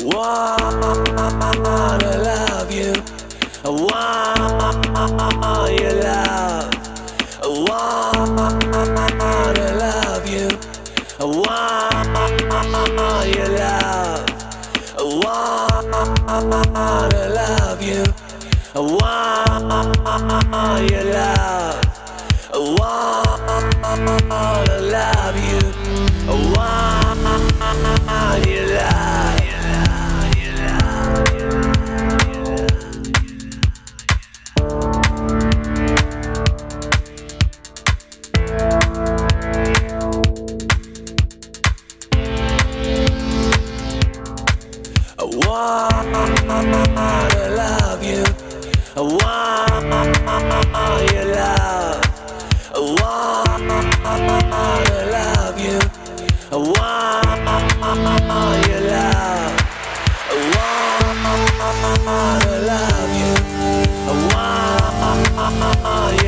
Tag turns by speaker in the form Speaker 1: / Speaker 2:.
Speaker 1: wanna love you. I want your love. I wanna love you. I want your love. I wanna love you. I want your love. I wanna love you. I want your love. I wanna love you. I want your love. I wanna love you. I want your love. I wanna love you. I want